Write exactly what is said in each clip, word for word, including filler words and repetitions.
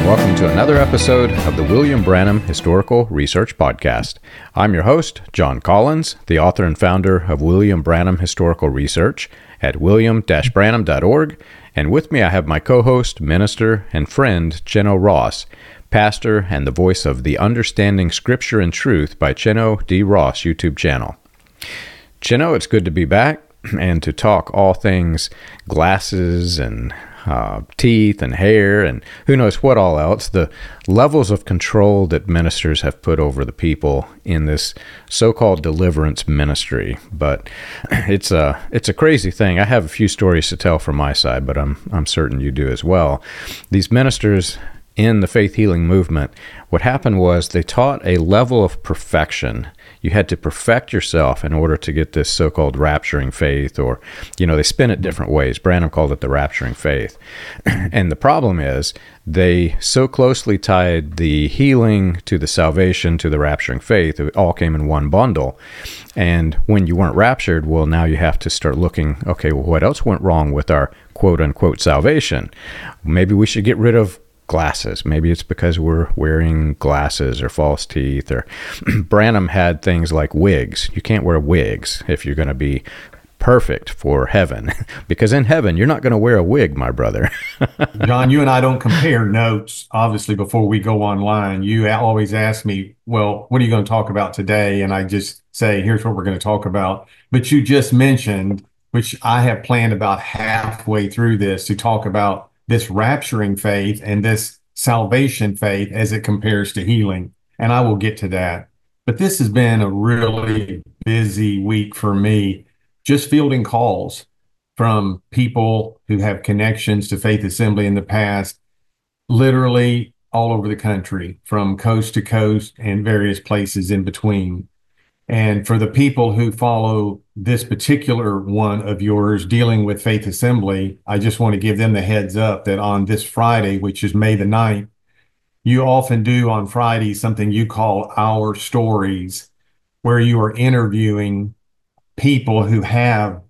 welcome to another episode of the William Branham Historical Research Podcast. I'm your host, John Collins, the author and founder of William Branham Historical Research at william dash branham dot org, and with me I have my co-host, minister, and friend, Cheno Ross, pastor and the voice of the Understanding Scripture and Truth by Cheno D. Ross YouTube channel. Cheno, it's good to be back and to talk all things glasses and Uh, teeth and hair and who knows what all else, the levels of control that ministers have put over the people in this so-called deliverance ministry. But it's a it's a crazy thing. I have a few stories to tell from my side, but I'm I'm certain you do as well. These ministers in the faith healing movement, what happened was they taught a level of perfection. You had to perfect yourself in order to get this so-called rapturing faith, or, you know, they spin it different ways. Branham called it the rapturing faith. And the problem is they so closely tied the healing to the salvation to the rapturing faith. It all came in one bundle. And when you weren't raptured, well, now you have to start looking, okay, well, what else went wrong with our quote-unquote salvation? Maybe we should get rid of glasses. Maybe it's because we're wearing glasses or false teeth, or Branham had things like wigs. You can't wear wigs if you're going to be perfect for heaven, because in heaven, you're not going to wear a wig, my brother. John, you and I don't compare notes, obviously, before we go online. You always ask me, well, what are you going to talk about today? And I just say, here's what we're going to talk about. But you just mentioned, which I have planned about halfway through this, to talk about this rapturing faith and this salvation faith as it compares to healing. And I will get to that. But this has been a really busy week for me, just fielding calls from people who have connections to Faith Assembly in the past, literally all over the country, from coast to coast and various places in between. And for the people who follow this particular one of yours dealing with Faith Assembly, I just want to give them the heads up that on this Friday, which is May the ninth, you often do on Friday something you call Our Stories, where you are interviewing people who have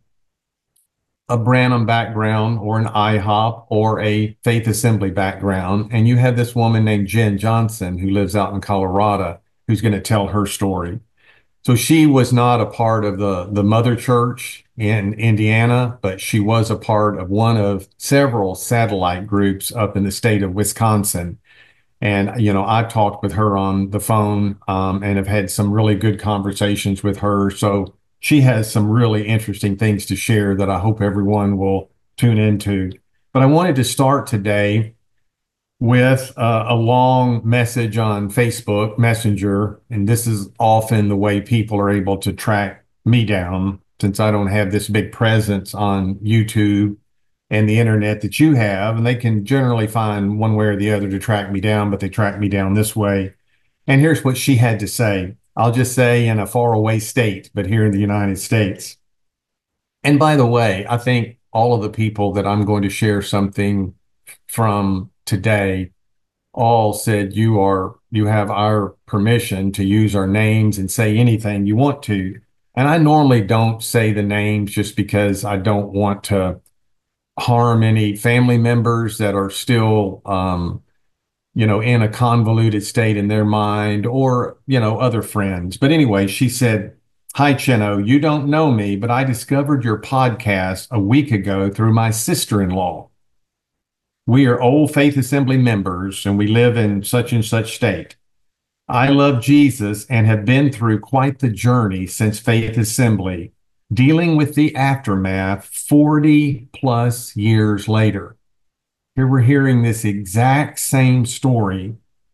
a Branham background or an I HOP or a Faith Assembly background. And you have this woman named Jen Johnson who lives out in Colorado who's going to tell her story. So she was not a part of the, the mother church in Indiana, but she was a part of one of several satellite groups up in the state of Wisconsin. And, you know, I've talked with her on the phone um, and have had some really good conversations with her. So she has some really interesting things to share that I hope everyone will tune into. But I wanted to start today with uh, a long message on Facebook Messenger. And this is often the way people are able to track me down, since I don't have this big presence on YouTube and the internet that you have. And they can generally find one way or the other to track me down, but they track me down this way. And here's what she had to say. I'll just say in a faraway state, but here in the United States. And by the way, I think all of the people that I'm going to share something from today all said you are you have our permission to use our names and say anything you want to. And I normally don't say the names just because I don't want to harm any family members that are still um you know in a convoluted state in their mind, or you know other friends. But anyway, she said, "Hi Cheno, you don't know me, but I discovered your podcast a week ago through my sister-in-law. We are old Faith Assembly members, and we live in such and such state. I love Jesus and have been through quite the journey since Faith Assembly, dealing with the aftermath forty plus years later." Here we're hearing this exact same story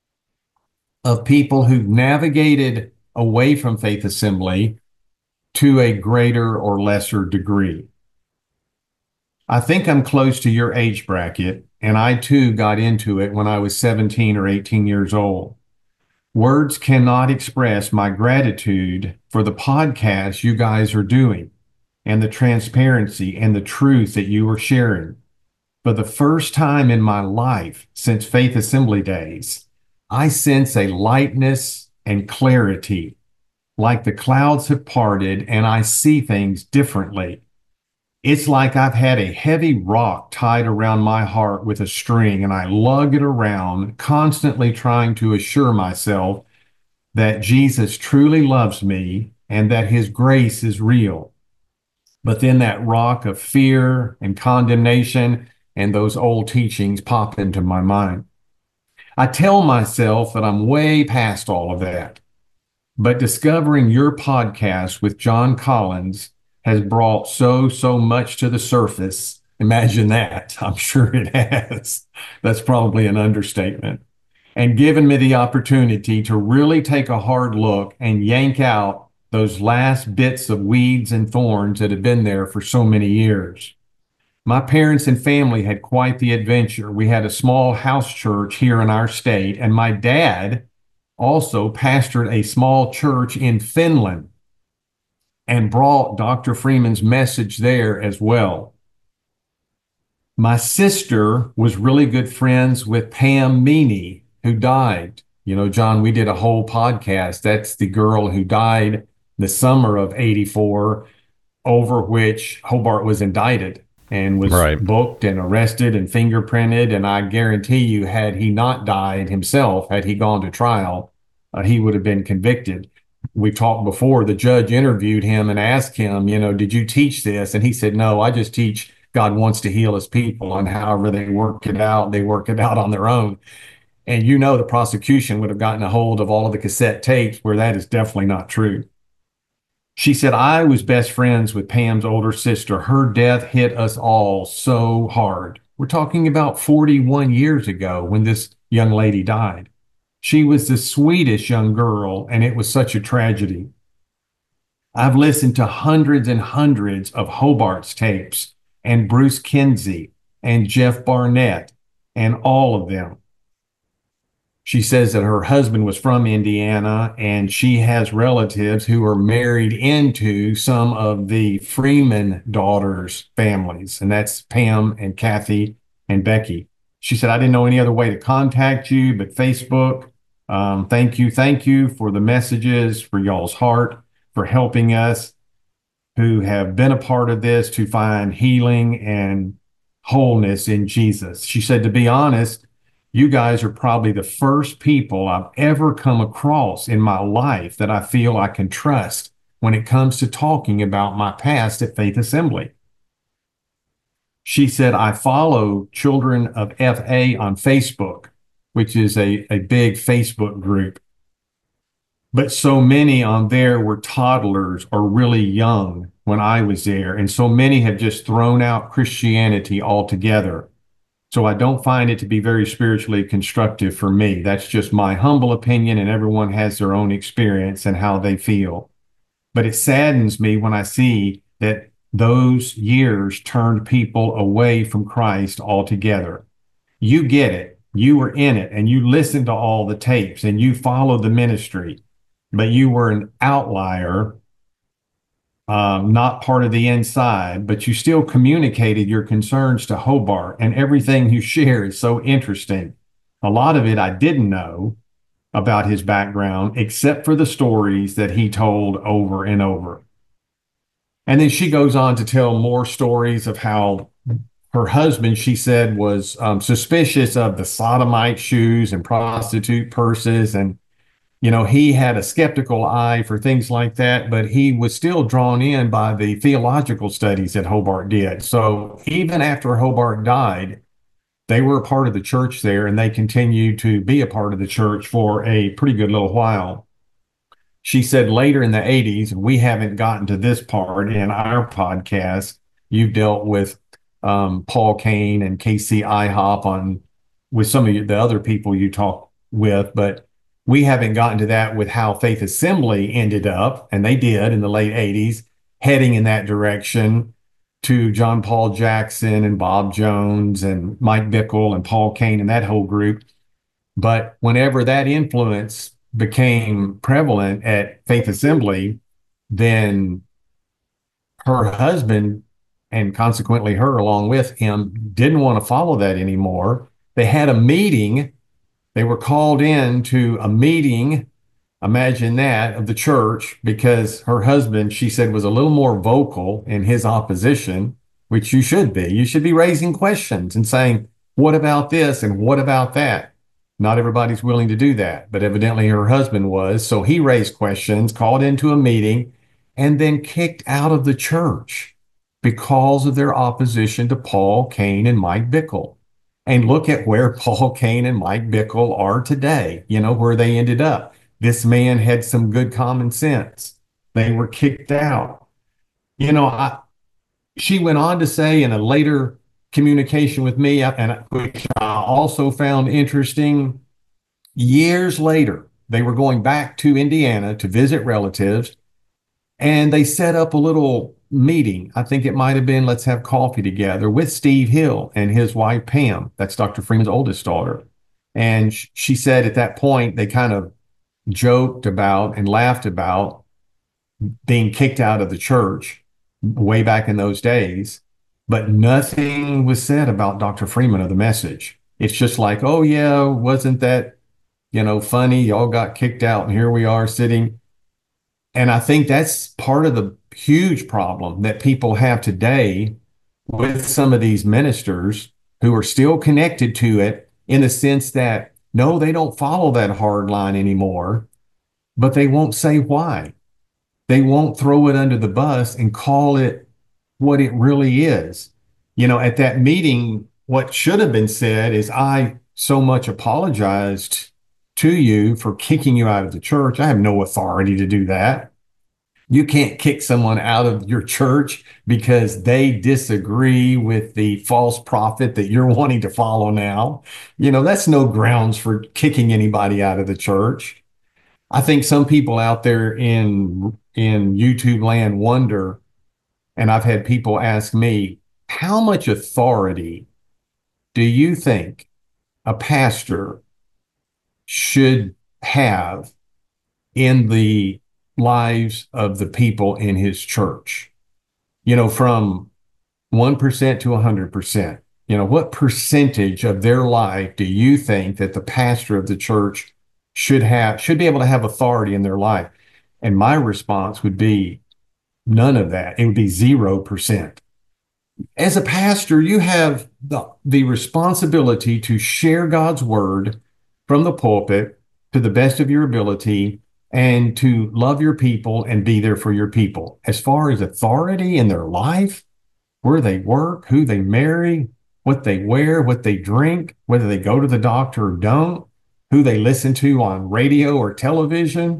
of people who navigated away from Faith Assembly to a greater or lesser degree. I think I'm close to your age bracket, and I too got into it when I was seventeen or eighteen years old. Words cannot express my gratitude for the podcast you guys are doing and the transparency and the truth that you are sharing. For the first time in my life since Faith Assembly days, I sense a lightness and clarity, like the clouds have parted and I see things differently. It's like I've had a heavy rock tied around my heart with a string, and I lug it around, constantly trying to assure myself that Jesus truly loves me and that his grace is real. But then that rock of fear and condemnation and those old teachings pop into my mind. I tell myself that I'm way past all of that. But discovering your podcast with John Collins has brought so, so much to the surface. Imagine that. I'm sure it has. That's probably an understatement. And given me the opportunity to really take a hard look and yank out those last bits of weeds and thorns that have been there for so many years. My parents and family had quite the adventure. We had a small house church here in our state, and my dad also pastored a small church in Finland and brought Doctor Freeman's message there as well. My sister was really good friends with Pam Meany, who died. You know, John, we did a whole podcast. That's the girl who died the summer of eighty-four, over which Hobart was indicted and was Right. booked and arrested and fingerprinted. And I guarantee you, had he not died himself, had he gone to trial, uh, he would have been convicted. We talked before, the judge interviewed him and asked him, you know, did you teach this? And he said, no, I just teach God wants to heal his people, and however they work it out, they work it out on their own. And you know, the prosecution would have gotten a hold of all of the cassette tapes where that is definitely not true. She said, I was best friends with Pam's older sister. Her death hit us all so hard. We're talking about forty-one years ago when this young lady died. She was the sweetest young girl, and it was such a tragedy. I've listened to hundreds and hundreds of Hobart's tapes and Bruce Kinsey and Jeff Barnett and all of them. She says that her husband was from Indiana, and she has relatives who are married into some of the Freeman daughters' families, and that's Pam and Kathy and Becky. She said, I didn't know any other way to contact you but Facebook. Um, thank you. Thank you for the messages, for y'all's heart, for helping us who have been a part of this to find healing and wholeness in Jesus. She said, to be honest, you guys are probably the first people I've ever come across in my life that I feel I can trust when it comes to talking about my past at Faith Assembly. She said, I follow Children of F A on Facebook, which is a, a big Facebook group. But so many on there were toddlers or really young when I was there. And so many have just thrown out Christianity altogether. So I don't find it to be very spiritually constructive for me. That's just my humble opinion, and everyone has their own experience and how they feel. But it saddens me when I see that those years turned people away from Christ altogether. You get it. You were in it, and you listened to all the tapes, and you followed the ministry, but you were an outlier. Um, not part of the inside, but you still communicated your concerns to Hobart, and everything you share is so interesting. A lot of it I didn't know about his background, except for the stories that he told over and over. And then she goes on to tell more stories of how her husband, she said, was um, suspicious of the sodomite shoes and prostitute purses, and you know, he had a skeptical eye for things like that, but he was still drawn in by the theological studies that Hobart did. So even after Hobart died, they were a part of the church there, and they continued to be a part of the church for a pretty good little while. She said later in the eighties, and we haven't gotten to this part in our podcast, you've dealt with um, Paul Cain and K C IHOP on with some of the other people you talk with, but we haven't gotten to that with how Faith Assembly ended up, and they did in the late eighties, heading in that direction to John Paul Jackson and Bob Jones and Mike Bickle and Paul Cain and that whole group. But whenever that influence became prevalent at Faith Assembly, then her husband, and consequently her along with him, didn't want to follow that anymore. They had a meeting. They were called in to a meeting, imagine that, of the church, because her husband, she said, was a little more vocal in his opposition. which you should be. You should be raising questions and saying, what about this and what about that? Not everybody's willing to do that, but evidently her husband was. So he raised questions, called into a meeting, and then kicked out of the church because of their opposition to Paul Cain and Mike Bickle. And look at where Paul Cain and Mike Bickle are today, you know, where they ended up. This man had some good common sense. They were kicked out. You know, I, she went on to say in a later communication with me, and which I also found interesting, years later, they were going back to Indiana to visit relatives, and they set up a little meeting. I think it might have been, let's have coffee together, with Steve Hill and his wife, Pam. That's Doctor Freeman's oldest daughter. And she said at that point, they kind of joked about and laughed about being kicked out of the church way back in those days, but nothing was said about Doctor Freeman or the message. It's just like, oh yeah, wasn't that, you know, funny? Y'all got kicked out and here we are sitting. And I think that's part of the huge problem that people have today with some of these ministers who are still connected to it, in the sense that, no, they don't follow that hard line anymore, but they won't say why. They won't throw it under the bus and call it what it really is. You know, at that meeting, what should have been said is, I so much apologized to you for kicking you out of the church. I have no authority to do that. You can't kick someone out of your church because they disagree with the false prophet that you're wanting to follow now. You know, that's no grounds for kicking anybody out of the church. I think some people out there in in YouTube land wonder, and I've had people ask me, how much authority do you think a pastor should have in the lives of the people in his church? You know, from one percent to one hundred percent. You know, what percentage of their life do you think that the pastor of the church should have, should be able to have authority in their life? And my response would be none of that. It would be zero percent. As a pastor, you have the, the responsibility to share God's word from the pulpit to the best of your ability, and to love your people and be there for your people. As far as authority in their life, where they work, who they marry, what they wear, what they drink, whether they go to the doctor or don't, who they listen to on radio or television,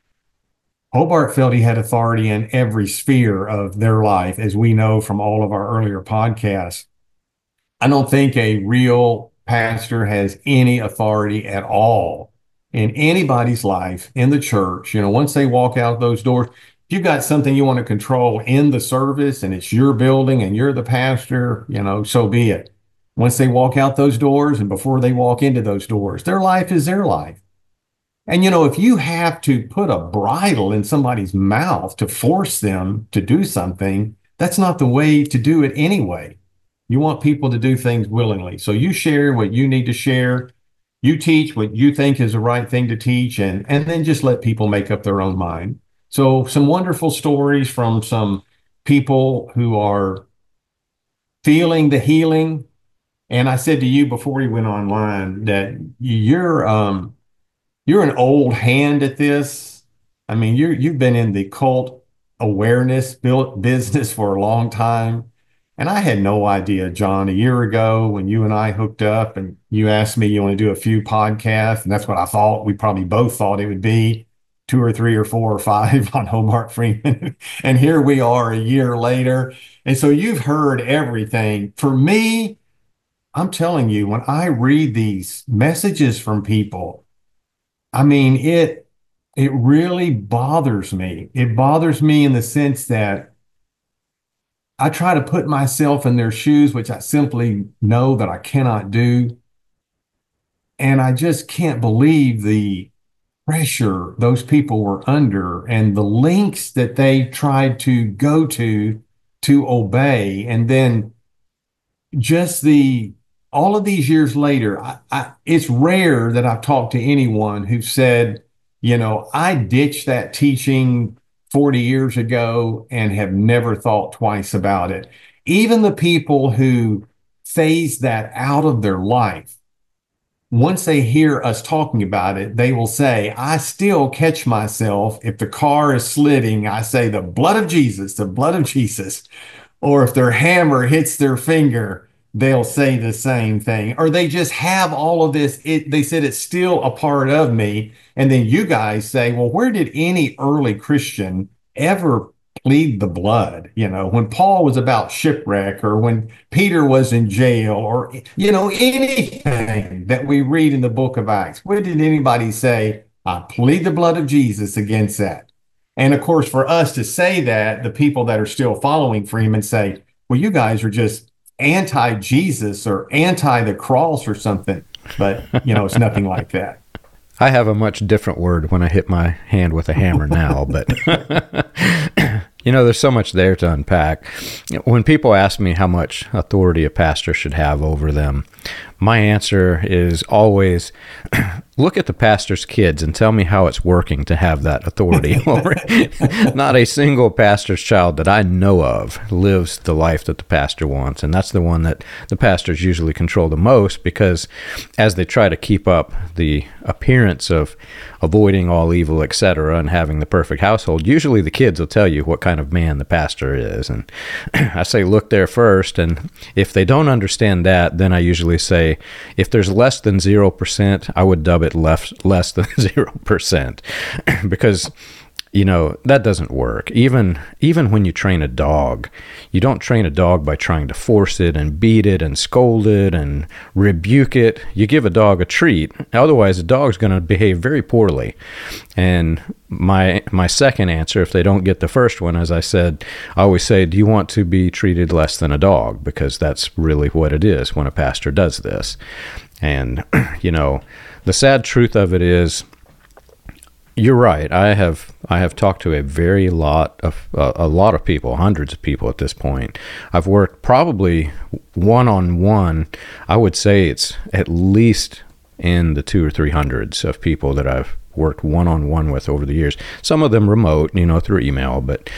Hobart felt he had authority in every sphere of their life, as we know from all of our earlier podcasts. I don't think a real pastor has any authority at all in anybody's life in the church. You know, once they walk out those doors, if you've got something you want to control in the service and it's your building and you're the pastor, you know, so be it. Once they walk out those doors and before they walk into those doors, their life is their life. And, you know, if you have to put a bridle in somebody's mouth to force them to do something, that's not the way to do it anyway. You want people to do things willingly. So you share what you need to share. You teach what you think is the right thing to teach, and, and then just let people make up their own mind. So some wonderful stories from some people who are feeling the healing. And I said to you before we went online that you're, um, you're an old hand at this. I mean, you're, you've been in the cult awareness built business for a long time. And I had no idea, John, a year ago when you and I hooked up and you asked me, you want to do a few podcasts? And that's what I thought. We probably both thought it would be two or three or four or five on Hobart Freeman. And here we are a year later. And so you've heard everything. For me, I'm telling you, when I read these messages from people, I mean, it, it really bothers me. It bothers me in the sense that I try to put myself in their shoes, which I simply know that I cannot do. And I just can't believe the pressure those people were under and the lengths that they tried to go to to obey. And then just the, all of these years later, I, I, it's rare that I've talked to anyone who said, you know, I ditched that teaching forty years ago and have never thought twice about it. even the people who phase that out of their life, once they hear us talking about it, they will say, I still catch myself. If the car is sliding, I say, the blood of Jesus, the blood of Jesus. Or if their hammer hits their finger, they'll say the same thing. Or they just have all of this. It, they said it's still a part of me. And then you guys say, well, where did any early Christian ever plead the blood? You know, when Paul was about shipwreck, or when Peter was in jail, or, you know, anything that we read in the book of Acts, where did anybody say, I plead the blood of Jesus against that? And of course, for us to say that, the people that are still following Freeman say, well, you guys are just anti-Jesus or anti the cross or something. But, you know, it's nothing like that. I have a much different word when I hit my hand with a hammer now, but you know, there's so much there to unpack. When people ask me how much authority a pastor should have over them, my answer is always, look at the pastor's kids and tell me how it's working to have that authority over it. Not a single pastor's child that I know of lives the life that the pastor wants. And that's the one that the pastors usually control the most, because as they try to keep up the appearance of avoiding all evil, et cetera, and having the perfect household, usually the kids will tell you what kind of man the pastor is. And I say, look there first. And if they don't understand that, then I usually say, if there's less than zero percent, I would dub it less, less than zero percent, because, you know, that doesn't work. Even even when you train a dog, you don't train a dog by trying to force it and beat it and scold it and rebuke it. You give a dog a treat. Otherwise, the dog's going to behave very poorly. And my my second answer, if they don't get the first one, as I said, I always say, do you want to be treated less than a dog? Because that's really what it is when a pastor does this. And, you know, the sad truth of it is, you're right. I have I have talked to a very lot of uh, a lot of people, hundreds of people at this point. I've worked probably one on one. I would say it's at least in the two or three hundreds of people that I've worked one on one with over the years. Some of them remote, you know, through email, but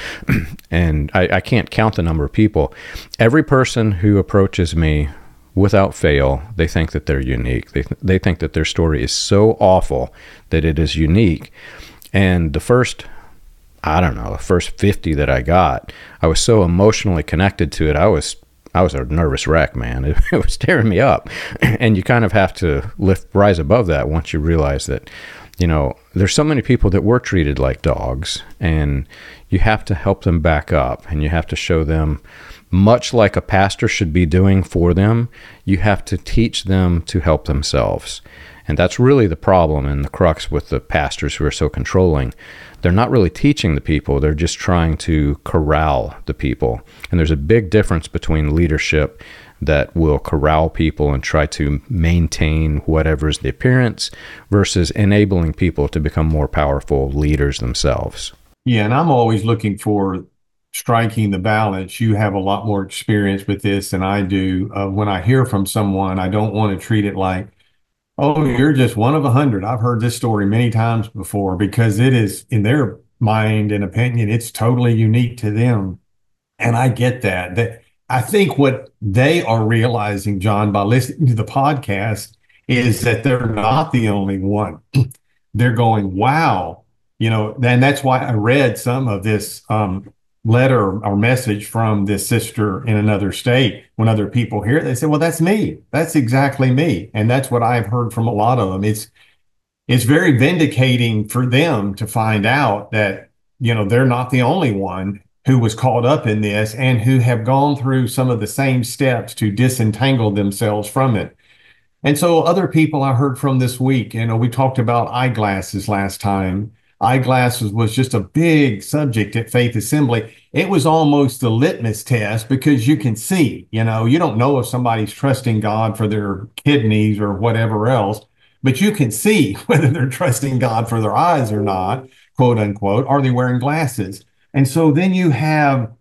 and I, I can't count the number of people. Every person who approaches me, without fail, they think that they're unique. They th- they think that their story is so awful that it is unique. And the first, I don't know, the first fifty that I got, I was so emotionally connected to it. I was I was a nervous wreck, man. It, it was tearing me up. And you kind of have to lift, rise above that once you realize that, you know, there's so many people that were treated like dogs, and you have to help them back up, and you have to show them, much like a pastor should be doing for them, you have to teach them to help themselves. And that's really the problem and the crux with the pastors who are so controlling. They're not really teaching the people. They're just trying to corral the people. And there's a big difference between leadership that will corral people and try to maintain whatever's the appearance versus enabling people to become more powerful leaders themselves. Yeah, and I'm always looking for striking the balance. You have a lot more experience with this than I do. Uh, when I hear from someone, I don't want to treat it like, oh, you're just one of a hundred. I've heard this story many times before, because it is, in their mind and opinion, it's totally unique to them. And I get that. That I think what they are realizing, John, by listening to the podcast, is that they're not the only one. They're going, wow, you know, and that's why I read some of this um, letter or message from this sister in another state. When other people hear it, they say, well, that's me. That's exactly me. And that's what I've heard from a lot of them. It's, it's very vindicating for them to find out that, you know, they're not the only one who was caught up in this and who have gone through some of the same steps to disentangle themselves from it. And so other people I heard from this week, you know, we talked about eyeglasses last time. Eyeglasses was just a big subject at Faith Assembly. It was almost the litmus test, because you can see, you know, you don't know if somebody's trusting God for their kidneys or whatever else, but you can see whether they're trusting God for their eyes or not, quote unquote. Are they wearing glasses? And so then you have,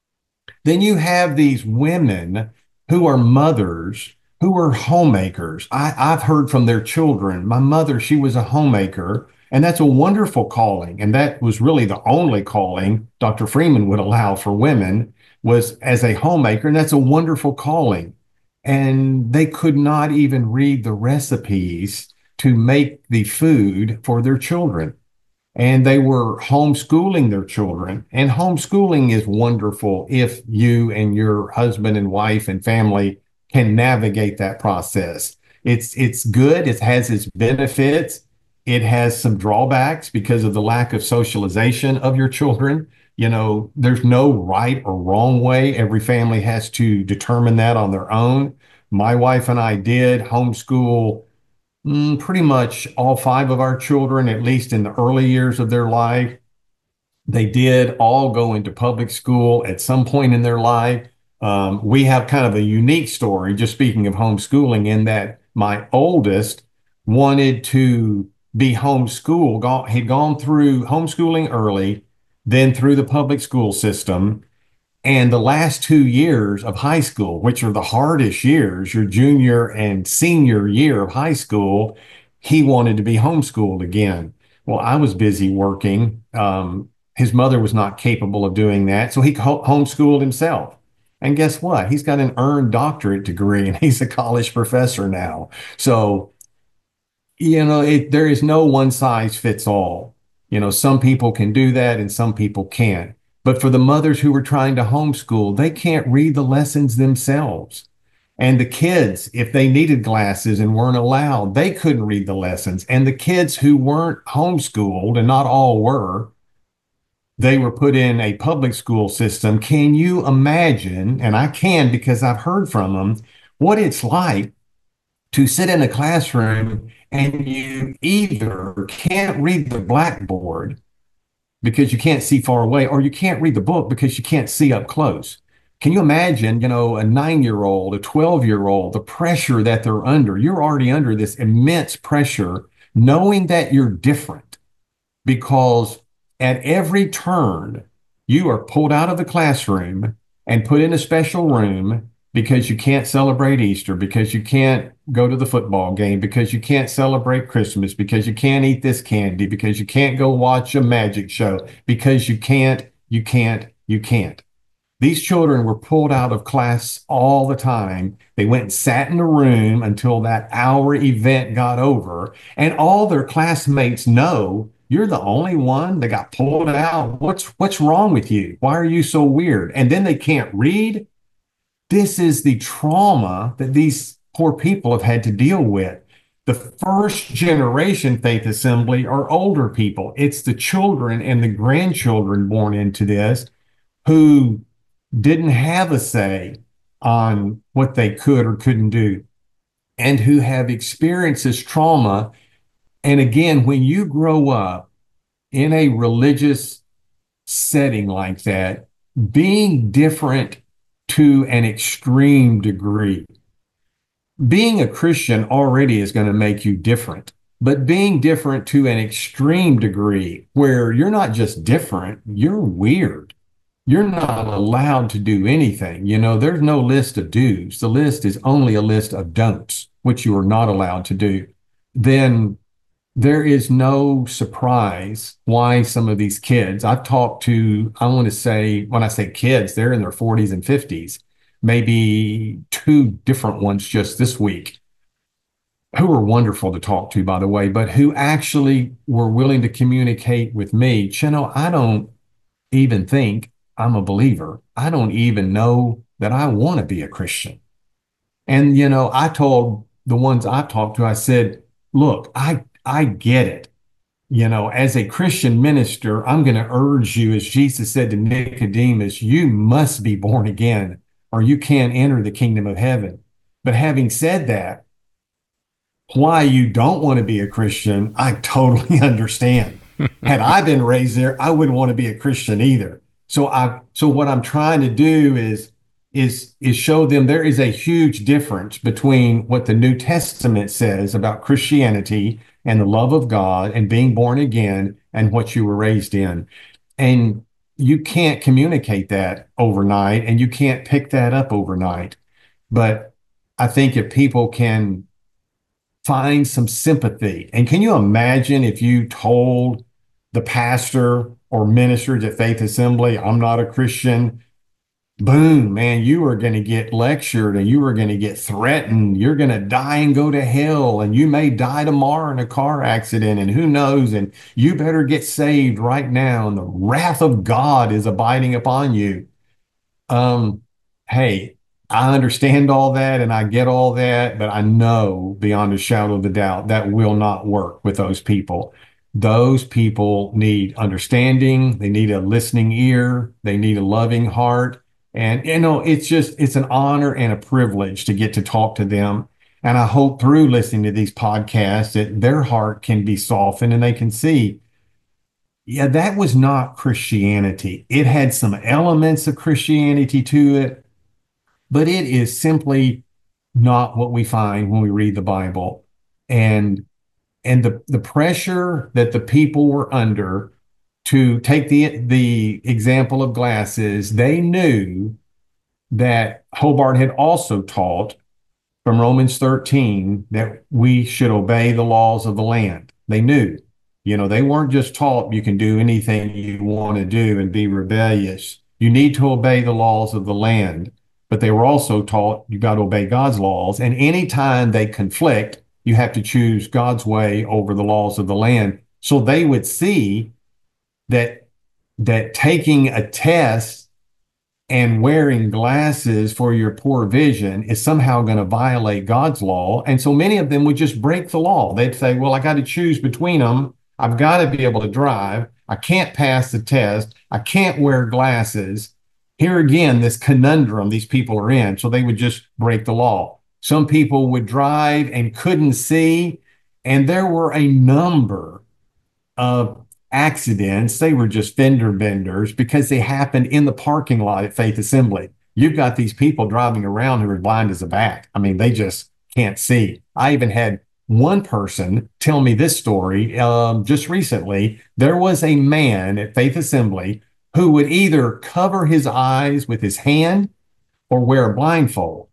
then you have these women who are mothers, who are homemakers. I, I've heard from their children. My mother, she was a homemaker. And that's a wonderful calling. And that was really the only calling Doctor Freeman would allow for women. was as a homemaker, and that's a wonderful calling. And they could not even read the recipes to make the food for their children. And they were homeschooling their children. And homeschooling is wonderful if you and your husband and wife and family can navigate that process. It's it's good. It has its benefits. It has some drawbacks because of the lack of socialization of your children. You know, there's no right or wrong way. Every family has to determine that on their own. My wife and I did homeschool mm, pretty much all five of our children, at least in the early years of their life. They did all go into public school at some point in their life. Um, we have kind of a unique story, just speaking of homeschooling, in that my oldest wanted to be homeschooled. Gone, he'd gone through homeschooling early, then through the public school system. And the last two years of high school, which are the hardest years, your junior and senior year of high school, he wanted to be homeschooled again. Well, I was busy working. Um, his mother was not capable of doing that. So he ho- homeschooled himself. And guess what? He's got an earned doctorate degree and he's a college professor now. So, you know, it, there is no one size fits all. You know, some people can do that and some people can't. But for the mothers who were trying to homeschool, they can't read the lessons themselves. And the kids, if they needed glasses and weren't allowed, they couldn't read the lessons. And the kids who weren't homeschooled, and not all were, they were put in a public school system. Can you imagine, and I can because I've heard from them, what it's like to sit in a classroom and you either can't read the blackboard because you can't see far away, or you can't read the book because you can't see up close. Can you imagine, you know, a nine-year-old, a twelve-year-old, the pressure that they're under? You're already under this immense pressure, knowing that you're different, because at every turn, you are pulled out of the classroom and put in a special room because you can't celebrate Easter, because you can't go to the football game, because you can't celebrate Christmas, because you can't eat this candy, because you can't go watch a magic show, because you can't, you can't, you can't. These children were pulled out of class all the time. They went and sat in a room until that hour event got over, and all their classmates know you're the only one that got pulled out. What's what's wrong with you? Why are you so weird? And then they can't read. This is the trauma that these poor people have had to deal with. The first generation Faith Assembly are older people. It's the children and the grandchildren born into this who didn't have a say on what they could or couldn't do, and who have experienced this trauma. And again, when you grow up in a religious setting like that, being different to an extreme degree, being a Christian already is going to make you different, but being different to an extreme degree where you're not just different, you're weird. You're not allowed to do anything. You know, there's no list of do's. The list is only a list of don'ts, which you are not allowed to do. Then there is no surprise why some of these kids, I've talked to, I want to say, when I say kids, they're in their forties and fifties, maybe two different ones just this week, who were wonderful to talk to, by the way, but who actually were willing to communicate with me. Chino, I don't even think I'm a believer. I don't even know that I want to be a Christian. And, you know, I told the ones I talked to, I said, look, I I get it. You know, as a Christian minister, I'm going to urge you, as Jesus said to Nicodemus, you must be born again or you can't enter the kingdom of heaven. But having said that, why you don't want to be a Christian, I totally understand. Had I been raised there, I wouldn't want to be a Christian either. So I, so what I'm trying to do is, is, is show them there is a huge difference between what the New Testament says about Christianity and the love of God and being born again and what you were raised in. And you can't communicate that overnight and you can't pick that up overnight. But I think if people can find some sympathy, and can you imagine if you told the pastor or ministers at Faith Assembly, I'm not a Christian, boom, man, you are going to get lectured and you are going to get threatened. You're going to die and go to hell, and you may die tomorrow in a car accident, and who knows? And you better get saved right now. And the wrath of God is abiding upon you. Um, hey, I understand all that and I get all that, but I know beyond a shadow of a doubt that will not work with those people. Those people need understanding. They need a listening ear. They need a loving heart. And, you know, it's just, it's an honor and a privilege to get to talk to them. And I hope through listening to these podcasts that their heart can be softened and they can see, yeah, that was not Christianity. It had some elements of Christianity to it, but it is simply not what we find when we read the Bible. And and the, the pressure that the people were under, to take the the example of glasses, they knew that Hobart had also taught from Romans thirteen that we should obey the laws of the land. They knew, you know, they weren't just taught you can do anything you want to do and be rebellious. You need to obey the laws of the land, but they were also taught you got to obey God's laws. And anytime they conflict, you have to choose God's way over the laws of the land. So they would see that that taking a test and wearing glasses for your poor vision is somehow going to violate God's law. And so many of them would just break the law. They'd say, well, I got to choose between them. I've got to be able to drive. I can't pass the test. I can't wear glasses. Here again, this conundrum these people are in. So they would just break the law. Some people would drive and couldn't see. And there were a number of accidents. They were just fender benders because they happened in the parking lot at Faith Assembly. You've got these people driving around who are blind as a bat. I mean, they just can't see. I even had one person tell me this story um, just recently. There was a man at Faith Assembly who would either cover his eyes with his hand or wear a blindfold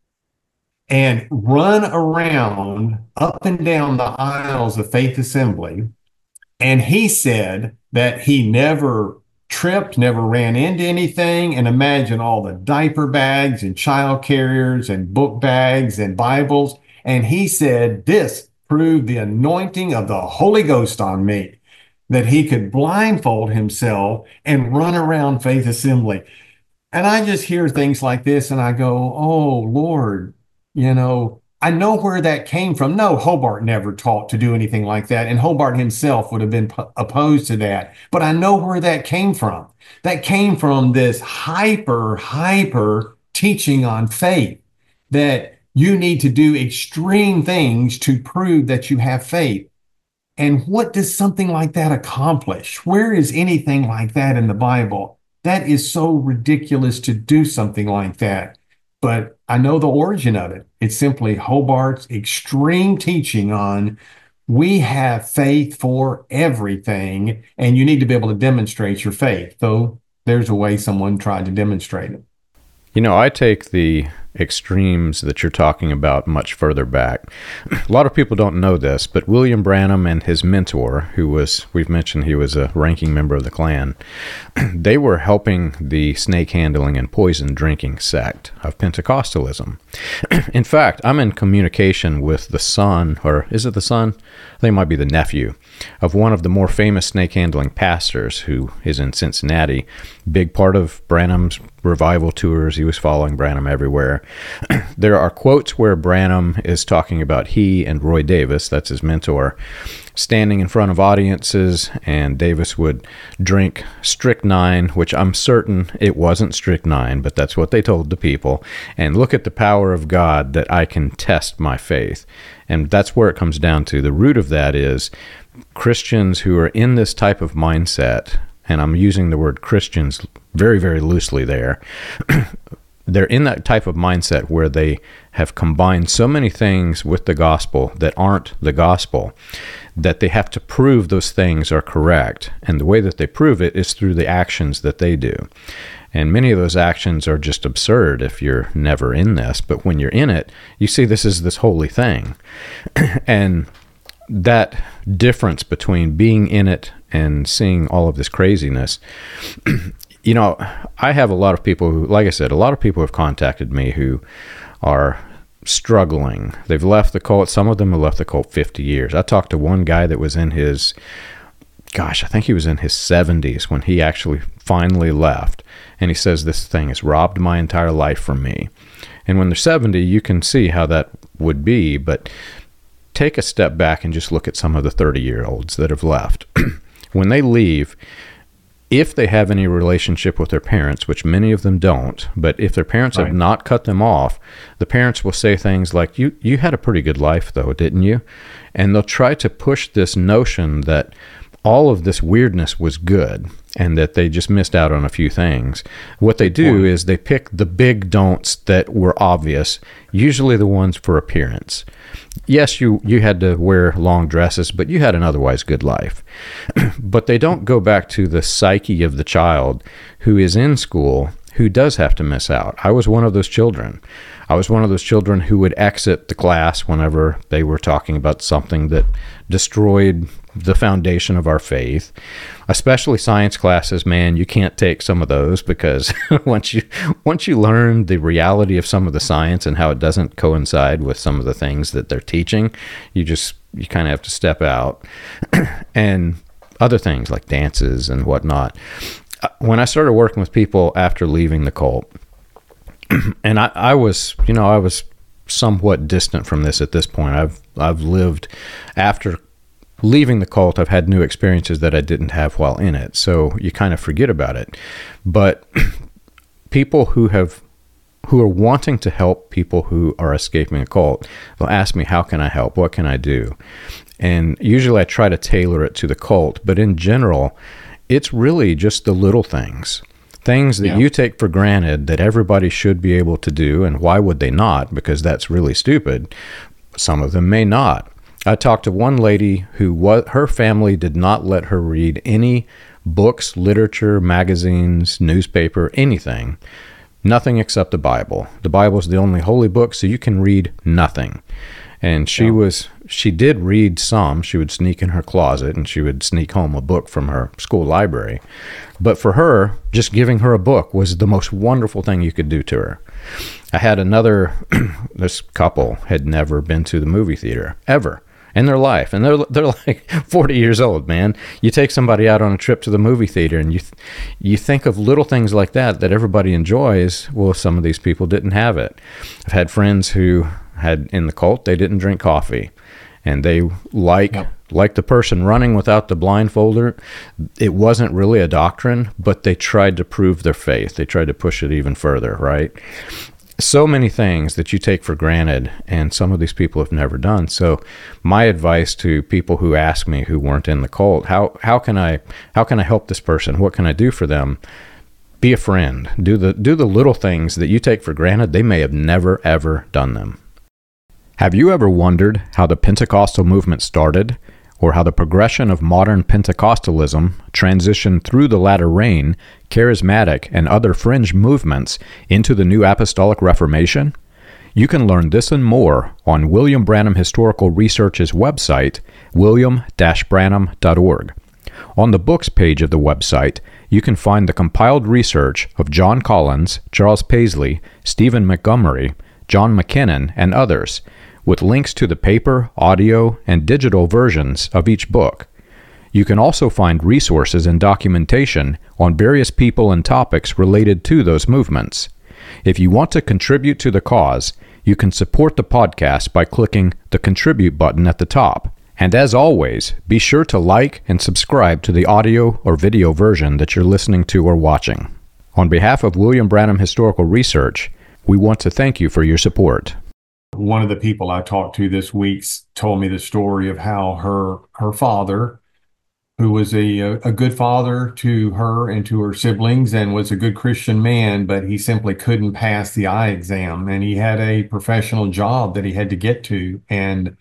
and run around up and down the aisles of Faith Assembly. And he said that he never tripped, never ran into anything. And imagine all the diaper bags and child carriers and book bags and Bibles. And he said this proved the anointing of the Holy Ghost on me, that he could blindfold himself and run around Faith Assembly. And I just hear things like this and I go, oh, Lord, you know, I know where that came from. No, Hobart never taught to do anything like that. And Hobart himself would have been p- opposed to that. But I know where that came from. That came from this hyper, hyper teaching on faith, that you need to do extreme things to prove that you have faith. And what does something like that accomplish? Where is anything like that in the Bible? That is so ridiculous to do something like that. But I know the origin of it. It's simply Hobart's extreme teaching on we have faith for everything, and you need to be able to demonstrate your faith, though there's a way someone tried to demonstrate it. You know, I take the extremes that you're talking about much further back. A lot of people don't know this, but William Branham and his mentor, who was, we've mentioned he was a ranking member of the Klan, they were helping the snake handling and poison drinking sect of Pentecostalism. In fact, I'm in communication with the son, or is it the son? I think it might be the nephew, of one of the more famous snake handling pastors who is in Cincinnati. Big part of Branham's revival tours. He was following Branham everywhere. There are quotes where Branham is talking about he and Roy Davis, that's his mentor, standing in front of audiences, and Davis would drink strychnine, which I'm certain it wasn't strychnine, but that's what they told the people, and look at the power of God that I can test my faith. And that's where it comes down to. The root of that is Christians who are in this type of mindset, and I'm using the word Christians very, very loosely there, they're in that type of mindset where they have combined so many things with the gospel that aren't the gospel, that they have to prove those things are correct. And the way that they prove it is through the actions that they do. And many of those actions are just absurd if you're never in this. But when you're in it, you see this is this holy thing. And that difference between being in it and seeing all of this craziness, You know, I have a lot of people who, like I said, a lot of people have contacted me who are struggling. They've left the cult. Some of them have left the cult fifty years. I talked to one guy that was in his, gosh, I think he was in his seventies when he actually finally left. And he says, this thing has robbed my entire life from me. And when they're seventy, you can see how that would be, but take a step back and just look at some of the thirty-year-olds that have left. When they leave, if they have any relationship with their parents, which many of them don't, but if their parents right. have not cut them off, the parents will say things like, you, you had a pretty good life though, didn't you? And they'll try to push this notion that all of this weirdness was good and that they just missed out on a few things. What they do is they pick the big don'ts that were obvious, usually the ones for appearance. Yes, you, you had to wear long dresses, but you had an otherwise good life. But they don't go back to the psyche of the child who is in school, who does have to miss out. I was one of those children. I was one of those children who would exit the class whenever they were talking about something that destroyed the foundation of our faith, especially science classes. Man, you can't take some of those because once you once you learn the reality of some of the science and how it doesn't coincide with some of the things that they're teaching, you just you kind of have to step out. And other things like dances and whatnot. When I started working with people after leaving the cult, and I, I was, you know, I was somewhat distant from this at this point. I've I've lived after leaving the cult. I've had new experiences that I didn't have while in it, so you kind of forget about it. But people who have who are wanting to help people who are escaping a cult, they'll ask me, how can I help? What can I do? And usually I try to tailor it to the cult, but in general, it's really just the little things. Things that yeah. you take for granted that everybody should be able to do, and why would they not? Because that's really stupid. Some of them may not. I talked to one lady who was, her family did not let her read any books, literature, magazines, newspaper, anything. Nothing except the Bible. The Bible is the only holy book, so you can read nothing. And she yeah. was, she did read some. She would sneak in her closet and she would sneak home a book from her school library. But for her, just giving her a book was the most wonderful thing you could do to her. I had another, this couple had never been to the movie theater, ever, in their life. And they're they're like forty years old, man. You take somebody out on a trip to the movie theater and you th- you think of little things like that that everybody enjoys. Well, some of these people didn't have it. I've had friends who had in the cult, they didn't drink coffee. And they like yep. like the person running without the blindfolder. It wasn't really a doctrine, but they tried to prove their faith. They tried to push it even further, right? So many things that you take for granted, and some of these people have never done. So my advice to people who ask me who weren't in the cult, how how can I how can I help this person? What can I do for them? Be a friend. Do the do the little things that you take for granted. They may have never, ever done them. Have you ever wondered how the Pentecostal movement started, or how the progression of modern Pentecostalism transitioned through the latter rain, charismatic, and other fringe movements into the New Apostolic Reformation? You can learn this and more on William Branham Historical Research's website, william dash branham dot org. On the books page of the website, you can find the compiled research of John Collins, Charles Paisley, Stephen Montgomery, John McKinnon, and others, with links to the paper, audio, and digital versions of each book. You can also find resources and documentation on various people and topics related to those movements. If you want to contribute to the cause, you can support the podcast by clicking the Contribute button at the top. And as always, be sure to like and subscribe to the audio or video version that you're listening to or watching. On behalf of William Branham Historical Research, we want to thank you for your support. One of the people I talked to this week told me the story of how her her father, who was a a good father to her and to her siblings and was a good Christian man, but he simply couldn't pass the eye exam, and he had a professional job that he had to get to. And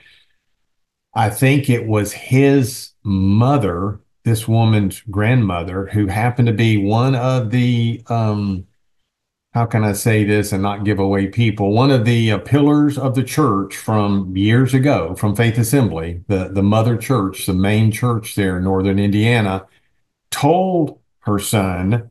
I think it was his mother, this woman's grandmother, who happened to be one of the um how can I say this and not give away people? One of the uh, pillars of the church from years ago, from Faith Assembly, the, the mother church, the main church there in northern Indiana, told her son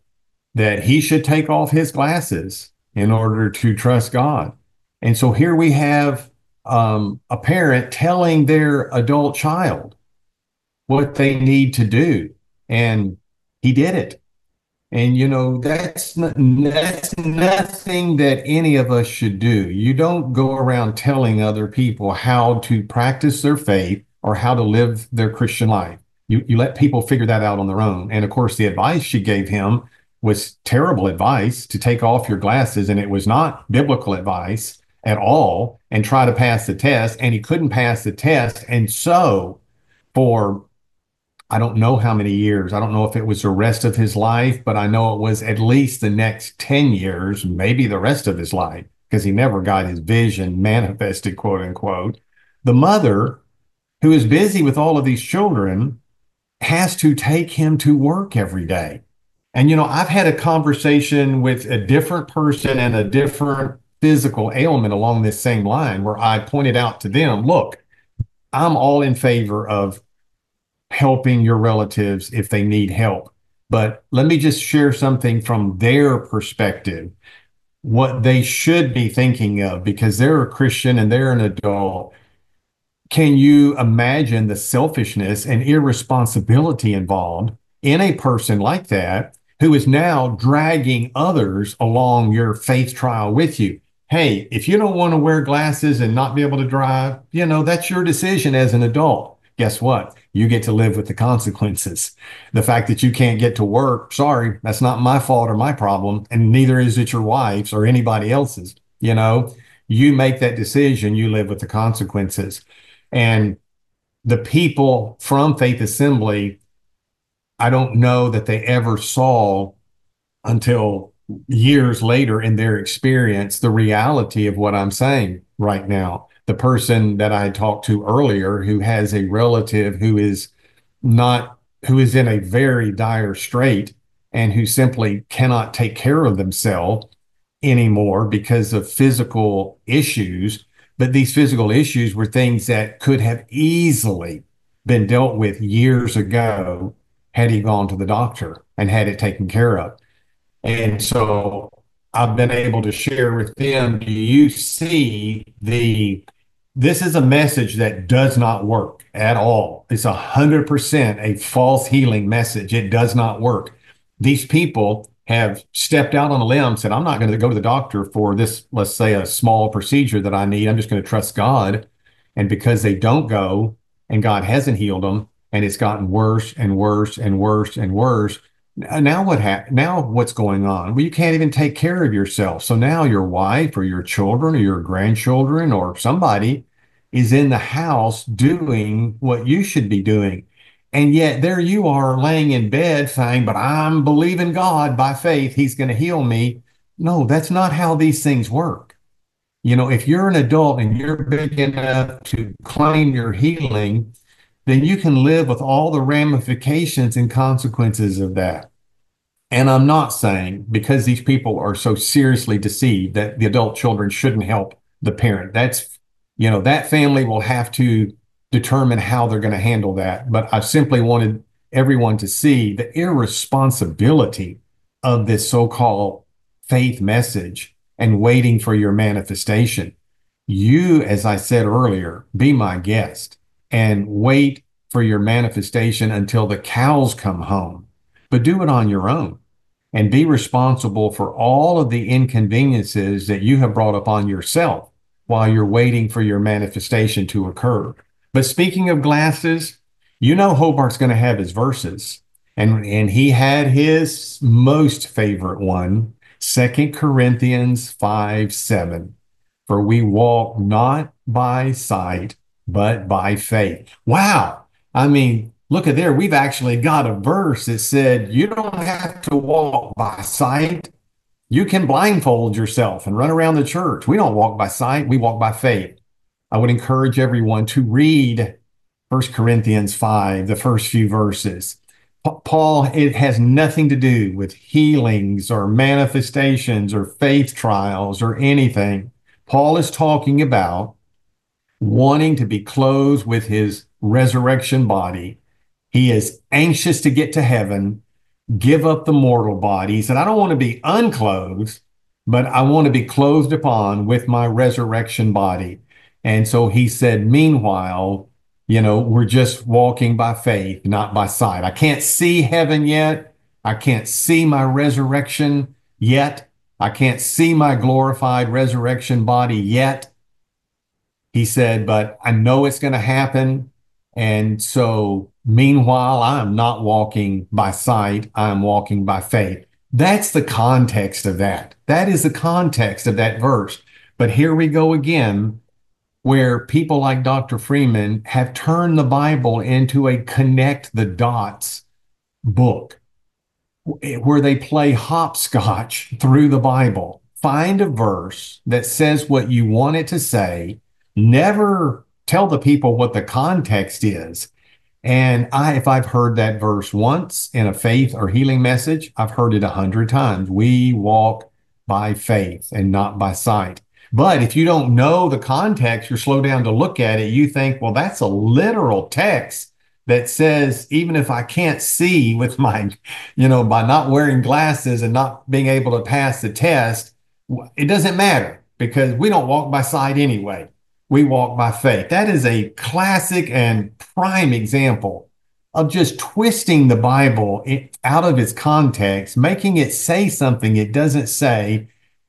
that he should take off his glasses in order to trust God. And so here we have um, a parent telling their adult child what they need to do. And he did it. And you know, that's not, that's nothing that any of us should do. You don't go around telling other people how to practice their faith or how to live their Christian life. You you let people figure that out on their own. And of course, the advice she gave him was terrible advice to take off your glasses, and it was not biblical advice at all, and try to pass the test. And he couldn't pass the test. And so for I don't know how many years. I don't know if it was the rest of his life, but I know it was at least the next ten years, maybe the rest of his life, because he never got his vision manifested, quote unquote. The mother, who is busy with all of these children, has to take him to work every day. And, you know, I've had a conversation with a different person and a different physical ailment along this same line where I pointed out to them, look, I'm all in favor of helping your relatives if they need help. But let me just share something from their perspective, what they should be thinking of, because they're a Christian and they're an adult. Can you imagine the selfishness and irresponsibility involved in a person like that who is now dragging others along your faith trial with you? Hey, if you don't want to wear glasses and not be able to drive, you know, that's your decision as an adult. Guess what? You get to live with the consequences. The fact that you can't get to work, sorry, that's not my fault or my problem, and neither is it your wife's or anybody else's. You know, you make that decision, you live with the consequences. And the people from Faith Assembly, I don't know that they ever saw until years later in their experience the reality of what I'm saying right now. The person that I talked to earlier who has a relative who is not, who is in a very dire strait and who simply cannot take care of themselves anymore because of physical issues. But these physical issues were things that could have easily been dealt with years ago had he gone to the doctor and had it taken care of. And so I've been able to share with them, do you see the, this is a message that does not work at all. It's a hundred percent a false healing message. It does not work. These people have stepped out on a limb, said, I'm not going to go to the doctor for this, let's say a small procedure that I need. I'm just going to trust God. And because they don't go and God hasn't healed them and it's gotten worse and worse and worse and worse, now what ha- now what's going on? Well, you can't even take care of yourself. So now your wife or your children or your grandchildren or somebody is in the house doing what you should be doing. And yet there you are laying in bed saying, but I'm believing God by faith, he's going to heal me. No, that's not how these things work. You know, if you're an adult and you're big enough to claim your healing, then you can live with all the ramifications and consequences of that. And I'm not saying because these people are so seriously deceived that the adult children shouldn't help the parent. That's, you know, that family will have to determine how they're going to handle that. But I simply wanted everyone to see the irresponsibility of this so-called faith message and waiting for your manifestation. You, as I said earlier, be my guest and wait for your manifestation until the cows come home, but do it on your own and be responsible for all of the inconveniences that you have brought upon yourself while you're waiting for your manifestation to occur. But speaking of glasses, you know Hobart's going to have his verses, and, and he had his most favorite one, Second Corinthians five seven. For we walk not by sight, but by faith. Wow. I mean, look at there. We've actually got a verse that said, you don't have to walk by sight. You can blindfold yourself and run around the church. We don't walk by sight. We walk by faith. I would encourage everyone to read First Corinthians five, the first few verses. Paul, it has nothing to do with healings or manifestations or faith trials or anything. Paul is talking about wanting to be clothed with his resurrection body. He is anxious to get to heaven. give up the mortal body. He said, I don't want to be unclothed, but I want to be clothed upon with my resurrection body. And so he said, meanwhile, you know, we're just walking by faith, not by sight. I can't see heaven yet. I can't see my resurrection yet. I can't see my glorified resurrection body yet. He said, but I know it's going to happen. And so meanwhile, I'm not walking by sight. I'm walking by faith. That's the context of that. That is the context of that verse. But here we go again, where people like Doctor Freeman have turned the Bible into a connect the dots book, where they play hopscotch through the Bible. Find a verse that says what you want it to say. Never tell the people what the context is. And I, if I've heard that verse once in a faith or healing message, I've heard it a hundred times. We walk by faith and not by sight. But if you don't know the context, you're slow down to look at it, you think, well, that's a literal text that says, even if I can't see with my, you know, by not wearing glasses and not being able to pass the test, it doesn't matter because we don't walk by sight anyway. We walk by faith. That is a classic and prime example of just twisting the Bible out of its context, making it say something it doesn't say.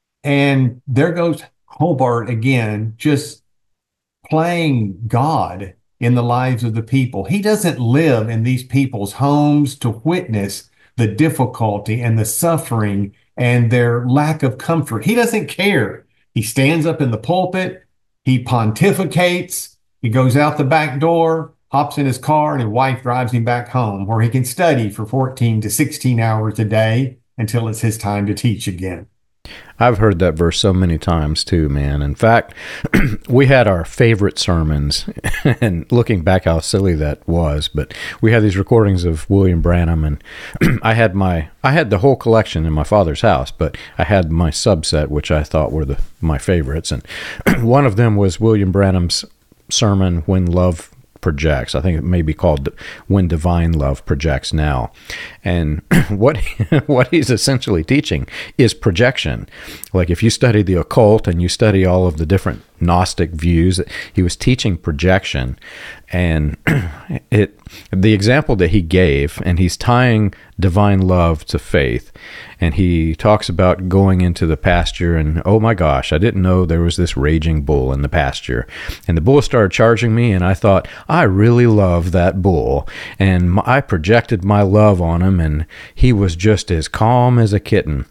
And there goes Hobart again, just playing God in the lives of the people. He doesn't live in these people's homes to witness the difficulty and the suffering and their lack of comfort. He doesn't care. He stands up in the pulpit. He pontificates. He goes out the back door, hops in his car, and his wife drives him back home where he can study for fourteen to sixteen hours a day until it's his time to teach again. I've heard that verse so many times too, man. In fact, we had our favorite sermons, and looking back how silly that was, but we had these recordings of William Branham, and I had my I had the whole collection in my father's house, but I had my subset, which I thought were the my favorites, and one of them was William Branham's sermon, When Love Projects. I think it may be called When Divine Love Projects Now. And what what he's essentially teaching is projection. Like if you study the occult and you study all of the different Gnostic views, he was teaching projection. And it the example that he gave, and he's tying divine love to faith, and he talks about going into the pasture and, oh my gosh, I didn't know there was this raging bull in the pasture. And the bull started charging me, and I thought, I really love that bull. And I projected my love on him, and he was just as calm as a kitten.